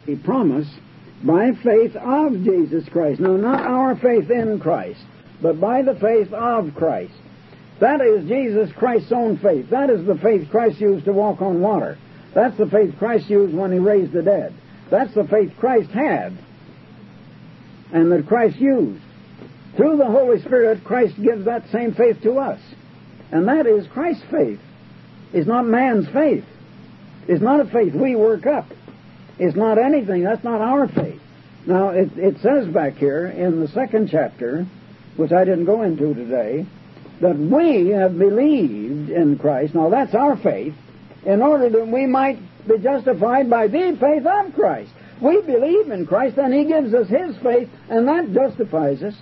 He promised by faith of Jesus Christ. No, not our faith in Christ, but by the faith of Christ. That is Jesus Christ's own faith. That is the faith Christ used to walk on water. That's the faith Christ used when He raised the dead. That's the faith Christ had and that Christ used. Through the Holy Spirit, Christ gives that same faith to us. And that is Christ's faith. It's not man's faith. It's not a faith we work up. It's not anything. That's not our faith. Now, it says back here in the 2nd chapter, which I didn't go into today, that we have believed in Christ. Now, that's our faith, in order that we might be justified by the faith of Christ. We believe in Christ, and He gives us His faith, and that justifies us.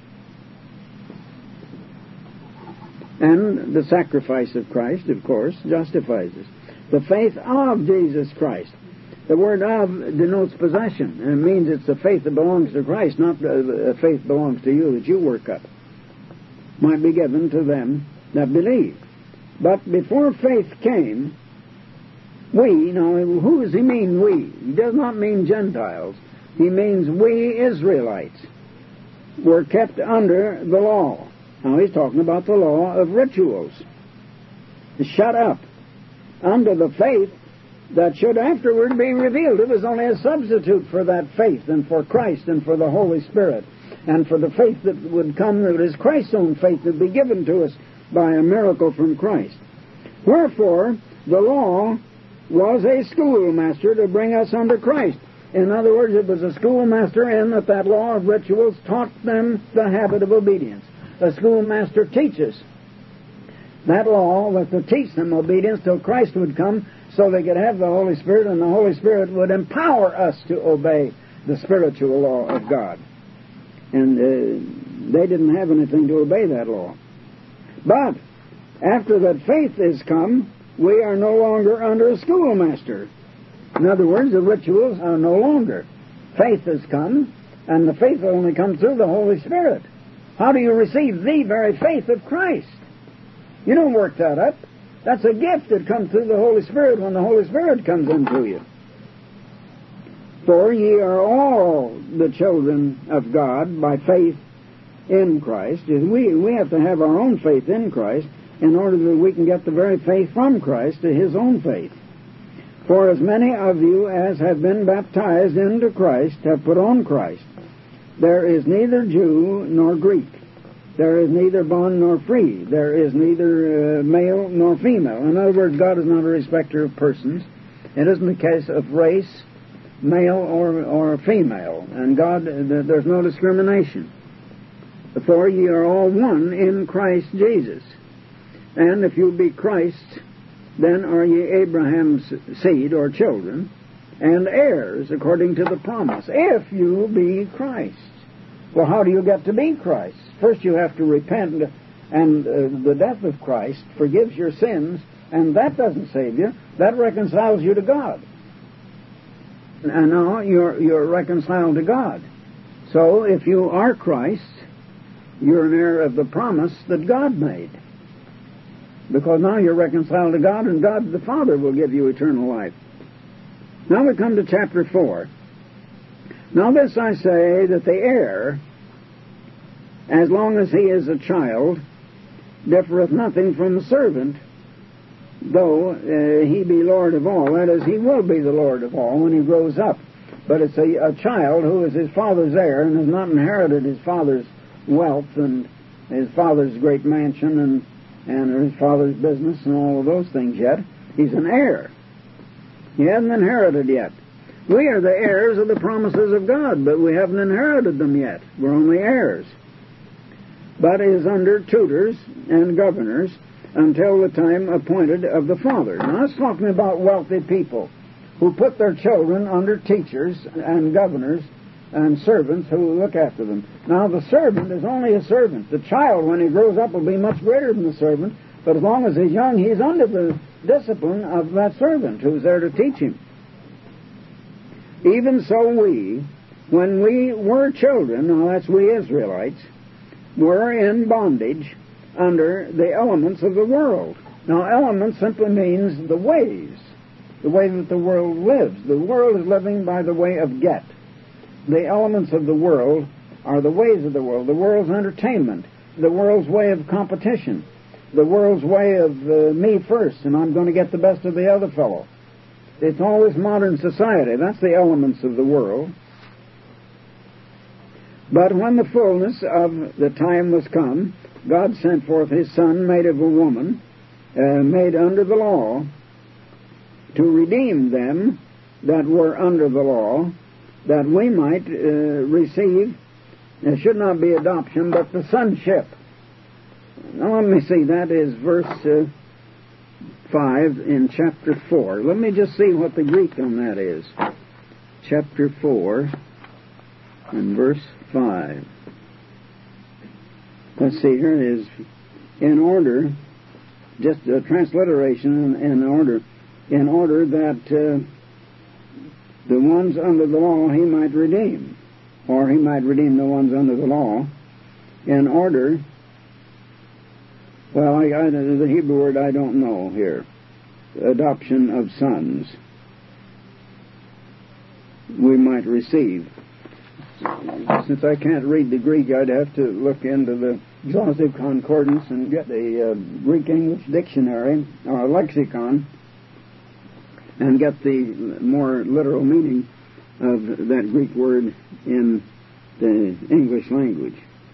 And the sacrifice of Christ, of course, justifies us. The faith of Jesus Christ. The word "of" denotes possession, and it means it's a faith that belongs to Christ, not a faith belongs to you that you work up. Might be given to them that believe. But before faith came, we, now who does He mean we? He does not mean Gentiles. He means we Israelites were kept under the law. Now He's talking about the law of rituals. Shut up under the faith that should afterward be revealed. It was only a substitute for that faith and for Christ and for the Holy Spirit and for the faith that would come, that is Christ's own faith that would be given to us by a miracle from Christ. Wherefore, the law was a schoolmaster to bring us under Christ. In other words, it was a schoolmaster in that law of rituals taught them the habit of obedience. A schoolmaster teaches. That law was to teach them obedience till Christ would come so they could have the Holy Spirit, and the Holy Spirit would empower us to obey the spiritual law of God. And they didn't have anything to obey that law. But after that faith is come, we are no longer under a schoolmaster. In other words, the rituals are no longer. Faith has come, and the faith will only come through the Holy Spirit. How do you receive the very faith of Christ? You don't work that up. That's a gift that comes through the Holy Spirit when the Holy Spirit comes into you. For ye are all the children of God by faith in Christ. We have to have our own faith in Christ in order that we can get the very faith from Christ to His own faith. For as many of you as have been baptized into Christ have put on Christ. There is neither Jew nor Greek. There is neither bond nor free. There is neither male nor female. In other words, God is not a respecter of persons. It isn't a case of race, male or female. And God, there's no discrimination. For ye are all one in Christ Jesus. And if you be Christ, then are ye Abraham's seed or children, and heirs according to the promise, if you be Christ. Well, how do you get to be Christ? First you have to repent, and the death of Christ forgives your sins, and that doesn't save you. That reconciles you to God. And now you're reconciled to God. So if you are Christ, you're an heir of the promise that God made. Because now you're reconciled to God, and God the Father will give you eternal life. Now we come to chapter 4. Now this I say, that the heir, as long as he is a child, differeth nothing from the servant, though he be Lord of all. That is, he will be the Lord of all when he grows up. But it's a child who is his father's heir and has not inherited his father's wealth and his father's great mansion and his father's business and all of those things yet. He's an heir. He hasn't inherited yet. We are the heirs of the promises of God, but we haven't inherited them yet. We're only heirs. But is under tutors and governors until the time appointed of the Father. Now, it's talking about wealthy people who put their children under teachers and governors and servants who look after them. Now, the servant is only a servant. The child, when he grows up, will be much greater than the servant, but as long as he's young, he's under the discipline of that servant who's there to teach him. Even so we, when we were children, now that's we Israelites, were in bondage under the elements of the world. Now, elements simply means the ways. the way that the world lives. The world is living by the way of get. The elements of the world are the ways of the world. The world's entertainment, the world's way of competition, the world's way of me first, and I'm going to get the best of the other fellow. It's all this modern society. That's the elements of the world. But when the fullness of the time was come, God sent forth His Son, made of a woman, made under the law, to redeem them that were under the law, that we might receive, it should not be adoption, but the sonship. Now let me see, that is verse 5 in chapter 4. Let me just see what the Greek on that is. Chapter 4 and verse 5. Let's see, here it is. In order, just a transliteration in order that the ones under the law He might redeem, or He might redeem the ones under the law, in order, well, the Hebrew word I don't know here, adoption of sons, we might receive. Since I can't read the Greek, I'd have to look into the exhaustive concordance and get a Greek-English dictionary or a lexicon and get the more literal meaning of that Greek word in the English language.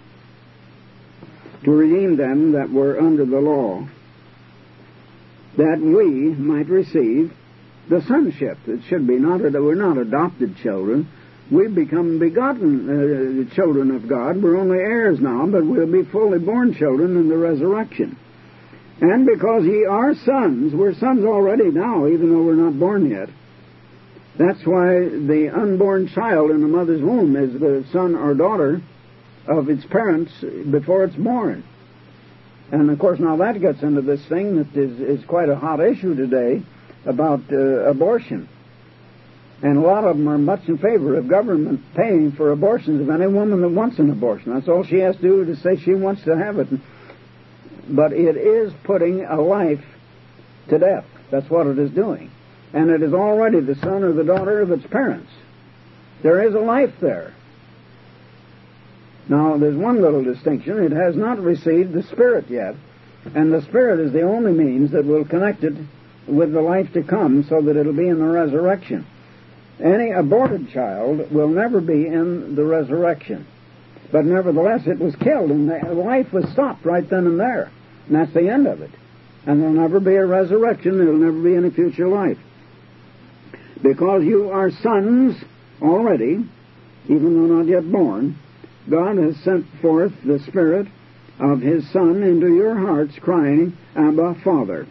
To redeem them that were under the law, that we might receive the sonship. It should be not that we're not adopted children. We've become begotten children of God. We're only heirs now, but we'll be fully born children in the resurrection. And because ye are sons, we're sons already now, even though we're not born yet. That's why the unborn child in the mother's womb is the son or daughter of its parents before it's born. And of course now that gets into this thing that is quite a hot issue today about abortion. And a lot of them are much in favor of government paying for abortions of any woman that wants an abortion. That's all she has to do to say she wants to have it. But it is putting a life to death. That's what it is doing. And it is already the son or the daughter of its parents. There is a life there. Now, there's one little distinction. It has not received the Spirit yet. And the Spirit is the only means that will connect it with the life to come so that it'll be in the resurrection. Any aborted child will never be in the resurrection. But nevertheless, it was killed, and the life was stopped right then and there. And that's the end of it. And there'll never be a resurrection. There'll never be any future life. Because you are sons already, even though not yet born, God has sent forth the Spirit of His Son into your hearts, crying, Abba, Father.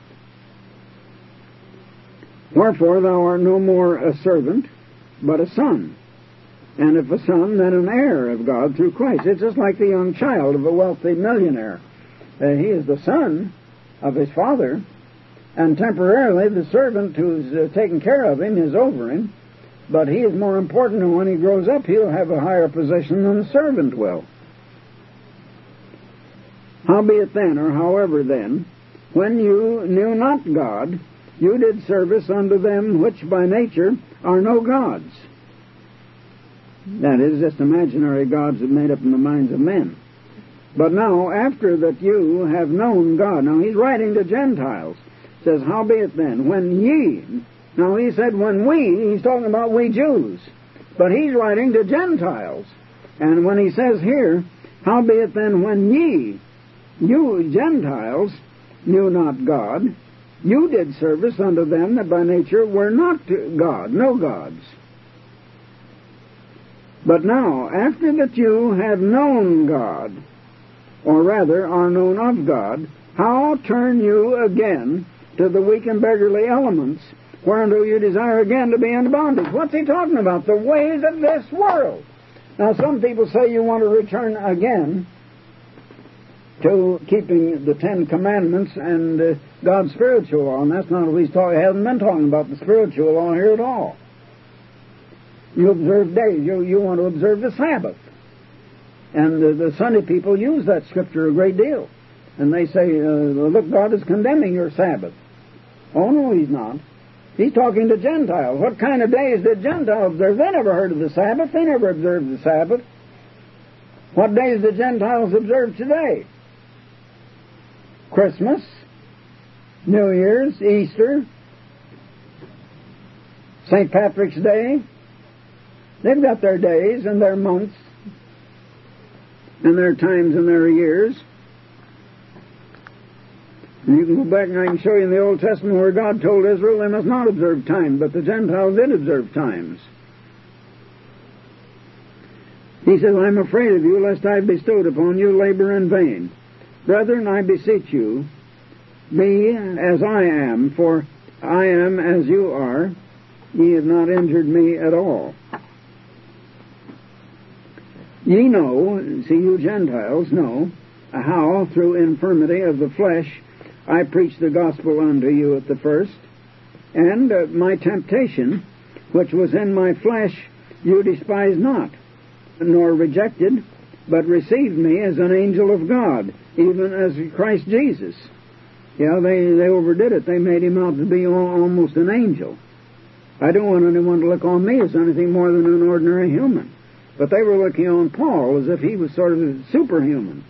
Wherefore thou art no more a servant, but a son. And if a son, then an heir of God through Christ. It's just like the young child of a wealthy millionaire. He is the son of his father, and temporarily the servant who's taking care of him is over him, but he is more important, and when he grows up he'll have a higher position than the servant will. Howbeit then, or however then, when you knew not God, you did service unto them which by nature are no gods. That is, just imaginary gods that made up in the minds of men. But now, after that you have known God, now he's writing to Gentiles, says, howbeit then, when ye, now he said when we, he's talking about we Jews, but he's writing to Gentiles. And when he says here, howbeit then when ye, you Gentiles, knew not God, you did service unto them that by nature were not God, no gods. But now, after that you have known God, or rather are known of God, how turn you again to the weak and beggarly elements, whereunto you desire again to be in bondage? What's he talking about? The ways of this world. Now, some people say you want to return again to keeping the Ten Commandments and God's spiritual law, and that's not what he's talking. He hasn't been talking about the spiritual law here at all. You observe days. You want to observe the Sabbath. And the Sunday people use that scripture a great deal. And they say, look, God is condemning your Sabbath. Oh, no, he's not. He's talking to Gentiles. What kind of days did Gentiles observe? They never heard of the Sabbath. They never observed the Sabbath. What days do Gentiles observe today? Christmas, New Year's, Easter, St. Patrick's Day. They've got their days and their months and their times and their years. And you can go back and I can show you in the Old Testament where God told Israel they must not observe time, but the Gentiles did observe times. He says, I'm afraid of you, lest I have bestowed upon you labor in vain. Brethren, I beseech you, be as I am, for I am as you are. Ye have not injured me at all. Ye know, see you Gentiles know, how through infirmity of the flesh I preached the gospel unto you at the first, and my temptation, which was in my flesh, you despised not, nor rejected, but received me as an angel of God, even as Christ Jesus. Yeah, they overdid it. They made him out to be almost an angel. I don't want anyone to look on me as anything more than an ordinary human. But they were looking on Paul as if he was sort of superhuman.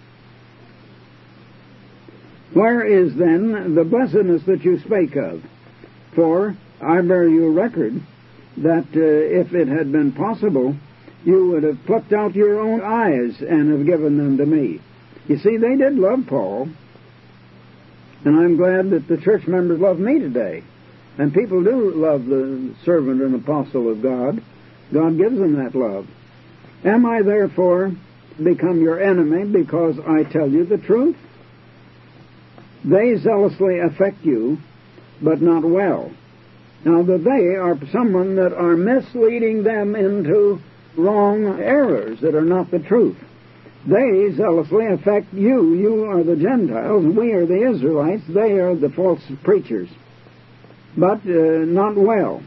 Where is then the blessedness that you spake of? For I bear you a record that if it had been possible, you would have plucked out your own eyes and have given them to me. You see, they did love Paul, and I'm glad that the church members love me today. And people do love the servant and apostle of God. God gives them that love. Am I therefore become your enemy because I tell you the truth? They zealously affect you, but not well. Now, that they are someone that are misleading them into wrong errors that are not the truth. They zealously affect you. You are the Gentiles, we are the Israelites. They are the false preachers, but not well.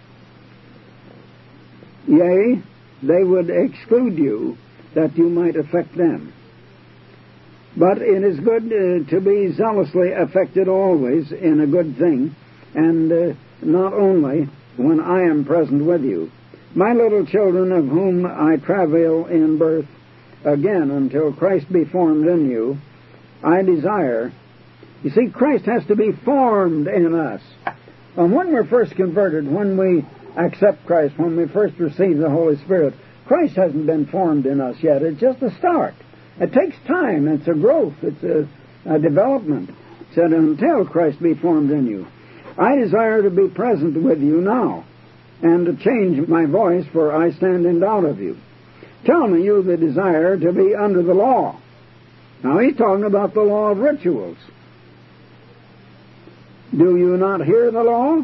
Yea, they would exclude you that you might affect them. But it is good to be zealously affected always in a good thing, and not only when I am present with you. My little children, of whom I travail in birth again until Christ be formed in you, I desire. You see, Christ has to be formed in us. And when we're first converted, when we accept Christ, when we first receive the Holy Spirit, Christ hasn't been formed in us yet. It's just a start. It takes time. It's a growth. It's a development. It said, until Christ be formed in you. I desire to be present with you now, and to change my voice, for I stand in doubt of you. Tell me, you that desire to be under the law. Now, he's talking about the law of rituals. Do you not hear the law?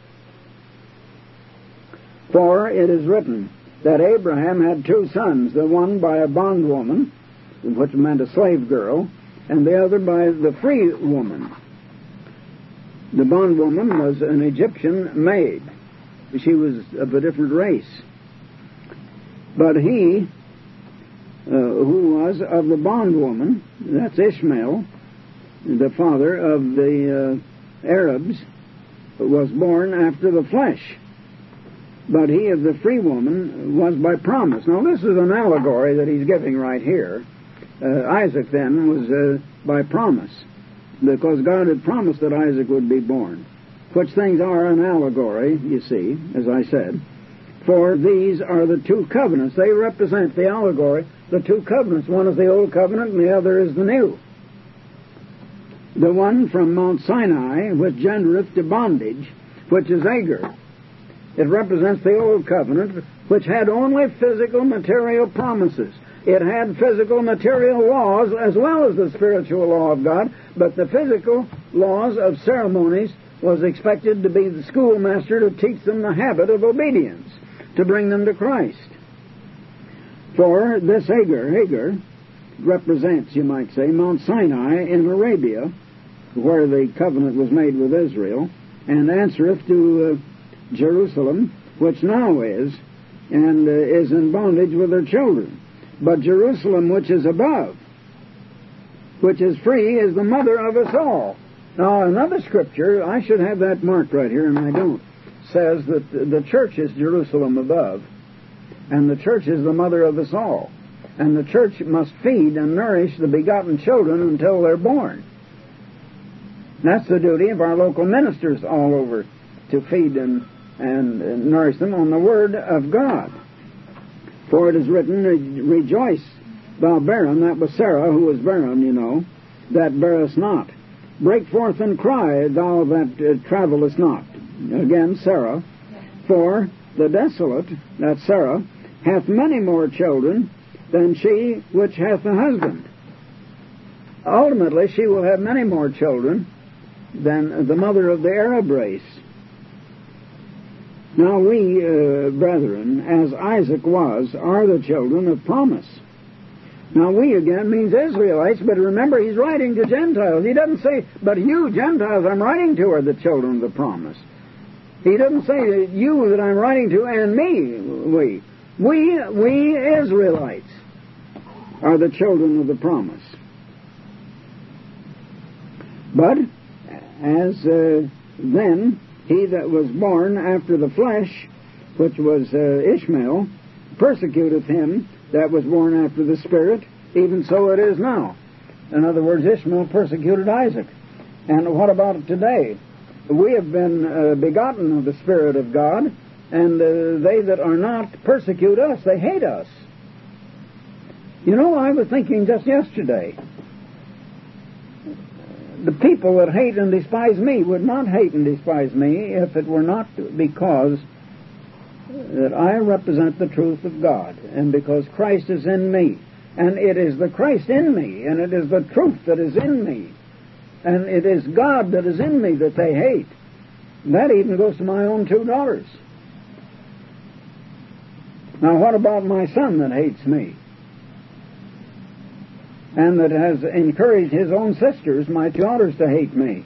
For it is written that Abraham had two sons, the one by a bondwoman, which meant a slave girl, and the other by the free woman. The bondwoman was an Egyptian maid. She was of a different race. But he, who was of the bondwoman, that's Ishmael, the father of the Arabs, was born after the flesh. But he of the free woman was by promise. Now this is an allegory that he's giving right here. Isaac then was by promise, because God had promised that Isaac would be born, which things are an allegory, you see, as I said. For these are the two covenants. They represent the allegory, the two covenants. One is the old covenant and the other is the new. The one from Mount Sinai, which gendereth to bondage, which is Agar. It represents the old covenant, which had only physical material promises. It had physical material laws as well as the spiritual law of God, but the physical laws of ceremonies was expected to be the schoolmaster to teach them the habit of obedience, to bring them to Christ. For this Hagar represents, you might say, Mount Sinai in Arabia, where the covenant was made with Israel, and answereth to Jerusalem, which now is, and is in bondage with her children. But Jerusalem, which is above, which is free, is the mother of us all. Now, another scripture, I should have that marked right here, and I don't. says that the church is Jerusalem above, and the church is the mother of us all. And the church must feed and nourish the begotten children until they're born. That's the duty of our local ministers all over, to feed and nourish them on the Word of God. For it is written, Rejoice, thou barren, that was Sarah who was barren, you know, that bearest not. Break forth and cry, thou that travellest not. Again, Sarah. For the desolate, that's Sarah, hath many more children than she which hath a husband. Ultimately, she will have many more children than the mother of the Arab race. Now we, brethren, as Isaac was, are the children of promise. Now we, again, means Israelites, but remember, he's writing to Gentiles. He doesn't say, but you, Gentiles, I'm writing to are the children of the promise. He doesn't say you that I'm writing to and me, we Israelites are the children of the promise. But, as then, he that was born after the flesh, which was Ishmael, persecuteth him that was born after the Spirit, even so it is now. In other words, Ishmael persecuted Isaac. And what about today? We have been begotten of the Spirit of God, and they that are not persecute us. They hate us. You know, I was thinking just yesterday, the people that hate and despise me would not hate and despise me if it were not because that I represent the truth of God, and because Christ is in me. And it is the Christ in me, and it is the truth that is in me, and it is God that is in me that they hate. That even goes to my own 2 daughters. Now what about my son that hates me? And that has encouraged his own sisters, my daughters, to hate me.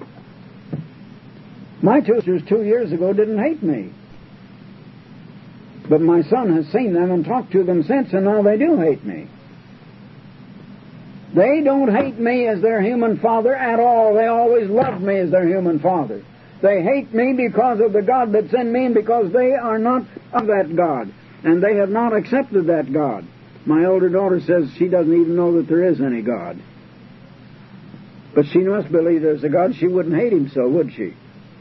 My 2 sisters 2 years ago didn't hate me. But my son has seen them and talked to them since, and now they do hate me. They don't hate me as their human father at all. They always loved me as their human father. They hate me because of the God that's in me and because they are not of that God. And they have not accepted that God. My older daughter says she doesn't even know that there is any God. But she must believe there's a God. She wouldn't hate him so, would she?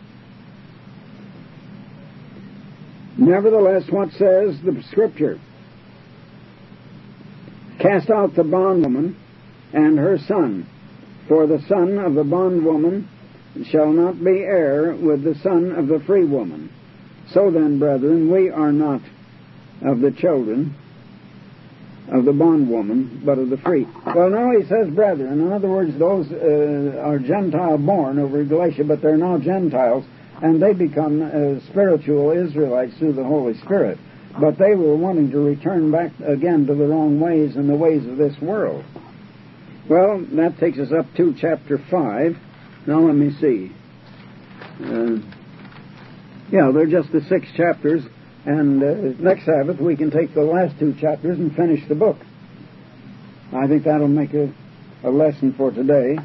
Nevertheless, what says the Scripture? Cast out the bondwoman and her son, for the son of the bondwoman shall not be heir with the son of the free woman. So then, brethren, we are not of the children of the bondwoman, but of the free. Well, now he says brethren. In other words, those are Gentile born over Galatia, but they're now Gentiles, and they become spiritual Israelites through the Holy Spirit. But they were wanting to return back again to the wrong ways and the ways of this world. Well, that takes us up to chapter 5. Now let me see. They're just the 6 chapters, and next Sabbath we can take the last 2 chapters and finish the book. I think that'll make a lesson for today.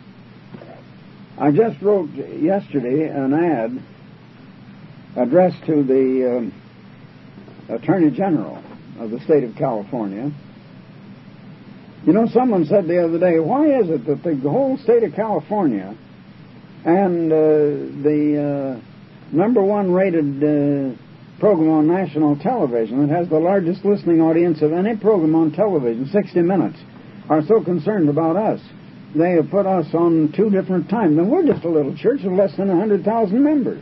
I just wrote yesterday an ad addressed to the Attorney General of the state of California. You know, someone said the other day, why is it that the whole state of California and the number 1 rated program on national television that has the largest listening audience of any program on television, 60 Minutes, are so concerned about us? They have put us on 2 different times, and we're just a little church of less than 100,000 members.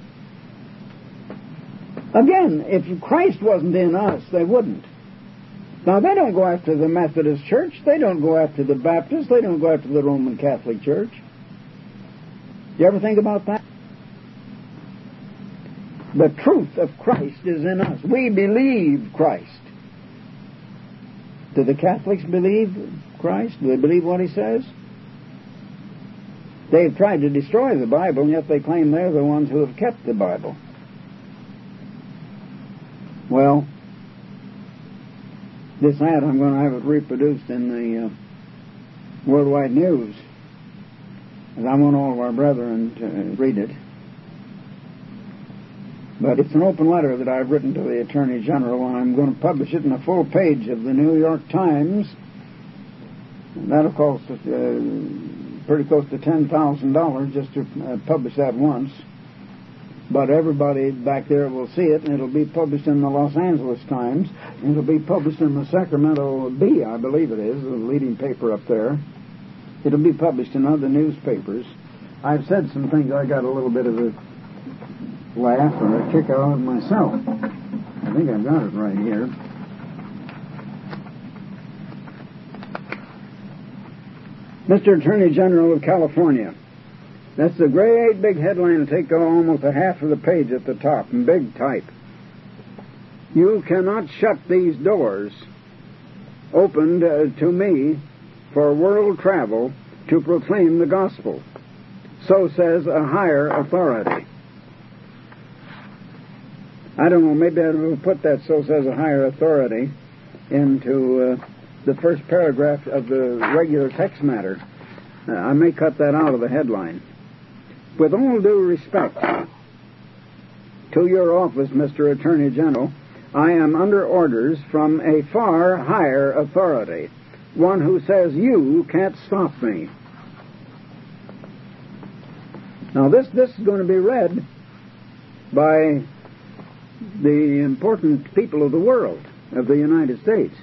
Again, if Christ wasn't in us, they wouldn't. Now, they don't go after the Methodist Church. They don't go after the Baptist. They don't go after the Roman Catholic Church. You ever think about that? The truth of Christ is in us. We believe Christ. Do the Catholics believe Christ? Do they believe what he says? They've tried to destroy the Bible, and yet they claim they're the ones who have kept the Bible. Well, this ad, I'm going to have it reproduced in the Worldwide News, and I want all of our brethren to read it. But it's an open letter that I've written to the Attorney General, and I'm going to publish it in a full page of the New York Times. And that'll cost us pretty close to $10,000 just to publish that once. But everybody back there will see it, and it'll be published in the Los Angeles Times. It'll be published in the Sacramento Bee, I believe it is, the leading paper up there. It'll be published in other newspapers. I've said some things I got a little bit of a laugh or a kick out of myself. I think I've got it right here. Mr. Attorney General of California. That's the great big headline to take almost a half of the page at the top in big type. You cannot shut these doors opened to me for world travel to proclaim the gospel. So says a higher authority. I don't know, maybe I'll put that so says a higher authority into the first paragraph of the regular text matter. I may cut that out of the headline. With all due respect to your office, Mr. Attorney General, I am under orders from a far higher authority, one who says you can't stop me. Now this is going to be read by the important people of the world, of the United States.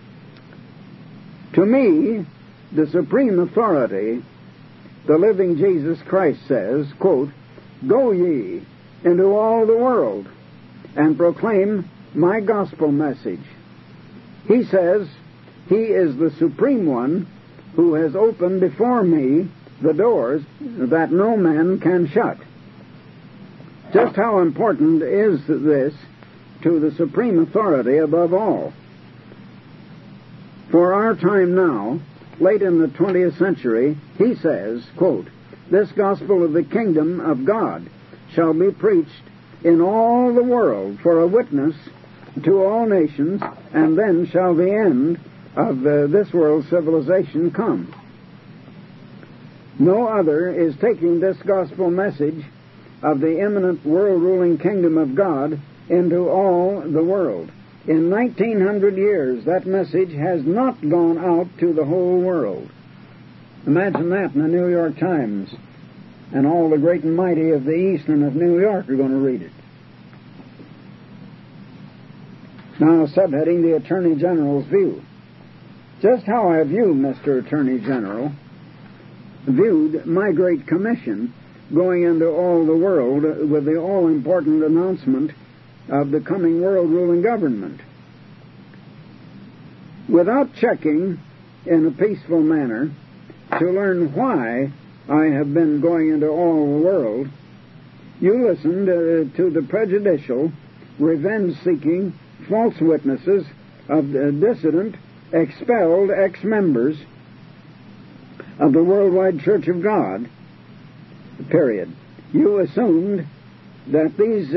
To me, the supreme authority, the living Jesus Christ says, quote, "Go ye into all the world and proclaim my gospel message." He says he is the supreme one who has opened before me the doors that no man can shut. Just how important is this to the supreme authority above all? For our time now, late in the 20th century, he says, quote, "This gospel of the kingdom of God shall be preached in all the world for a witness to all nations, and then shall the end of this world's civilization come." No other is taking this gospel message of the imminent world-ruling kingdom of God into all the world. In 1900 years, that message has not gone out to the whole world. Imagine that in the New York Times, and all the great and mighty of the East and of New York are going to read it. Now, subheading, the Attorney General's view. Just how have you, Mr. Attorney General, viewed my great commission going into all the world with the all-important announcement of the coming world-ruling government? Without checking in a peaceful manner to learn why I have been going into all the world, you listened to the prejudicial, revenge-seeking, false witnesses of the dissident, expelled ex-members of the Worldwide Church of God, period. You assumed that these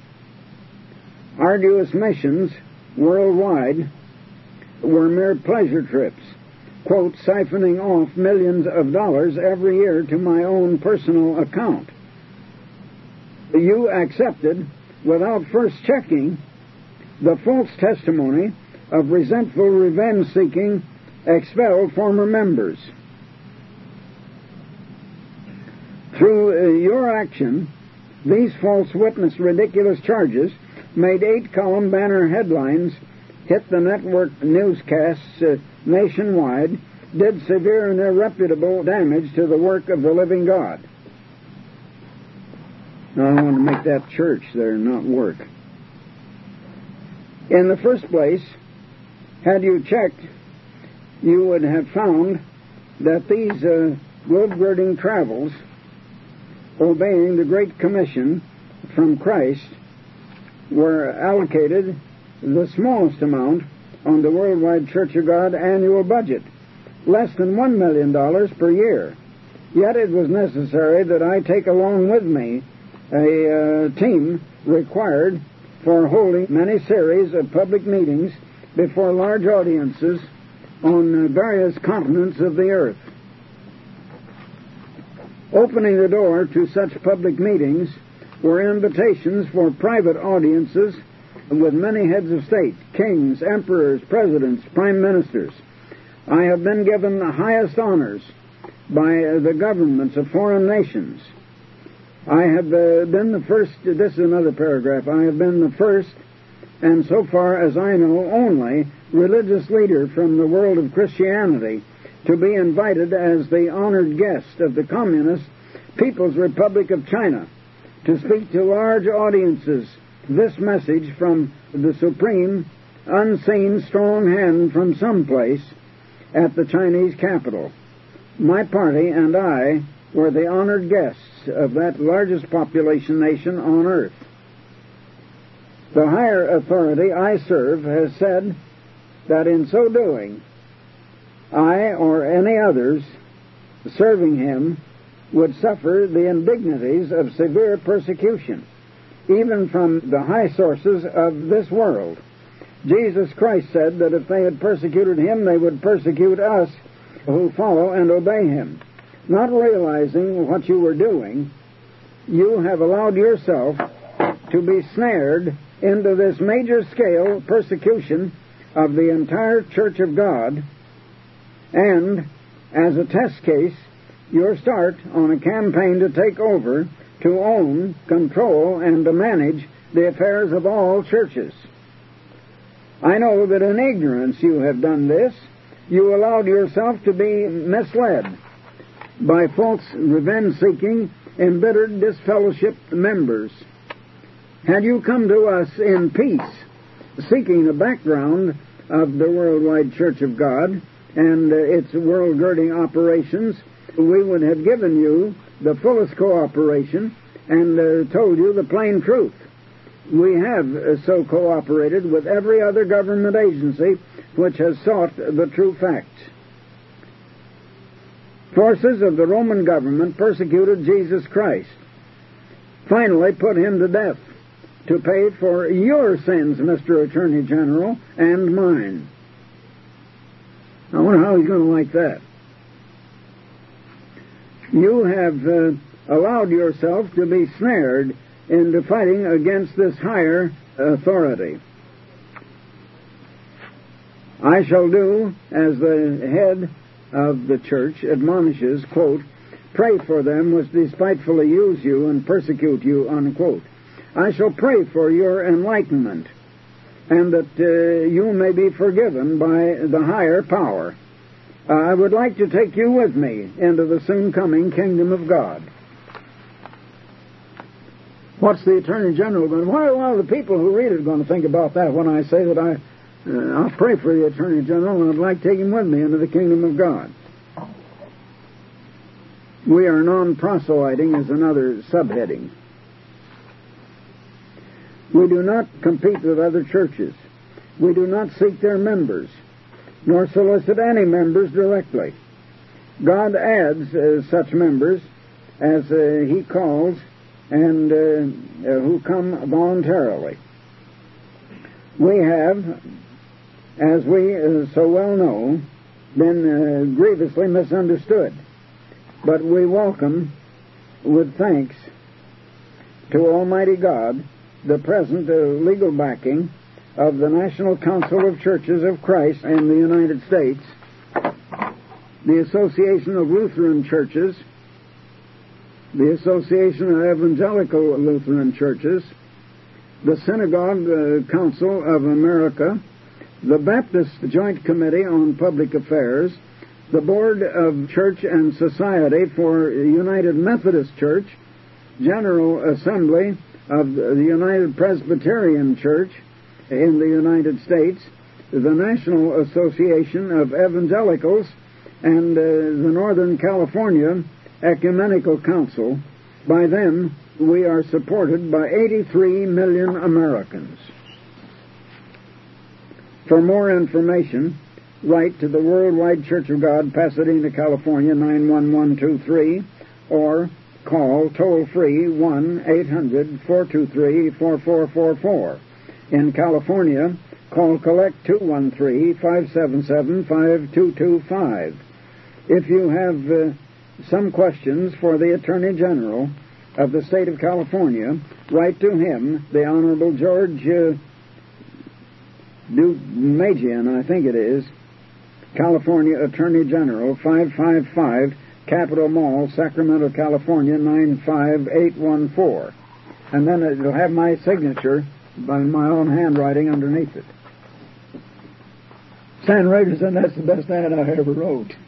arduous missions worldwide were mere pleasure trips, quote, siphoning off millions of dollars every year to my own personal account. You accepted, without first checking, the false testimony of resentful, revenge-seeking, expelled former members. Through your action, these false witness ridiculous charges made 8-column banner headlines, hit the network newscasts nationwide, did severe and irreparable damage to the work of the living God. Now I want to make that church there not work. In the first place, had you checked, you would have found that these globe-girding travels, obeying the Great Commission from Christ, were allocated the smallest amount on the Worldwide Church of God annual budget, less than $1 million per year. Yet it was necessary that I take along with me a team required for holding many series of public meetings before large audiences on various continents of the earth. Opening the door to such public meetings were invitations for private audiences with many heads of state, kings, emperors, presidents, prime ministers. I have been given the highest honors by the governments of foreign nations. I have been the first, this is another paragraph, I have been the first, and so far as I know, only religious leader from the world of Christianity to be invited as the honored guest of the Communist People's Republic of China to speak to large audiences this message from the supreme, unseen, strong hand from someplace at the Chinese capital. My party and I were the honored guests of that largest population nation on earth. The higher authority I serve has said that in so doing, I or any others serving him would suffer the indignities of severe persecution, even from the high sources of this world. Jesus Christ said that if they had persecuted him, they would persecute us who follow and obey him. Not realizing what you were doing, you have allowed yourself to be snared into this major-scale persecution of the entire Church of God, and as a test case, your start on a campaign to take over, to own, control, and to manage the affairs of all churches. I know that in ignorance you have done this. You allowed yourself to be misled by false revenge-seeking, embittered, disfellowshipped members. Had you come to us in peace, seeking the background of the worldwide Church of God and its world-girding operations, we would have given you the fullest cooperation and told you the plain truth. We have so cooperated with every other government agency which has sought the true facts. Forces of the Roman government persecuted Jesus Christ, finally put him to death to pay for your sins, Mr. Attorney General, and mine. I wonder how he's going to like that. You have allowed yourself to be snared into fighting against this higher authority. I shall do as the head of the church admonishes, quote, pray for them which despitefully use you and persecute you, unquote. I shall pray for your enlightenment, and that you may be forgiven by the higher power. I would like to take you with me into the soon-coming kingdom of God. What's the Attorney General going to... Well, the people who read it are going to think about that when I say that I'll pray for the Attorney General and I'd like to take him with me into the kingdom of God. We are non-proselyting is another subheading. We do not compete with other churches. We do not seek their members, nor solicit any members directly. God adds such members as He calls and who come voluntarily. We have, as we so well know, been grievously misunderstood, but we welcome with thanks to Almighty God the present legal backing of the National Council of Churches of Christ in the United States, the Association of Lutheran Churches, the Association of Evangelical Lutheran Churches, the Synagogue Council of America, the Baptist Joint Committee on Public Affairs, the Board of Church and Society for United Methodist Church, General Assembly of the United Presbyterian Church in the United States, the National Association of Evangelicals, and the Northern California Ecumenical Council. By them, we are supported by 83 million Americans. For more information, write to the Worldwide Church of God, Pasadena, California, 91123, or call toll-free 1-800-423-4444. In California, call Collect 213-577-5225. If you have some questions for the Attorney General, of the state of California, write to him, the Honorable George Dumagian, I think it is, California Attorney General, 555 Capitol Mall, Sacramento, California, 95814. And then it'll have my signature by my own handwriting underneath it. Stan Rager said that's the best ad I ever wrote.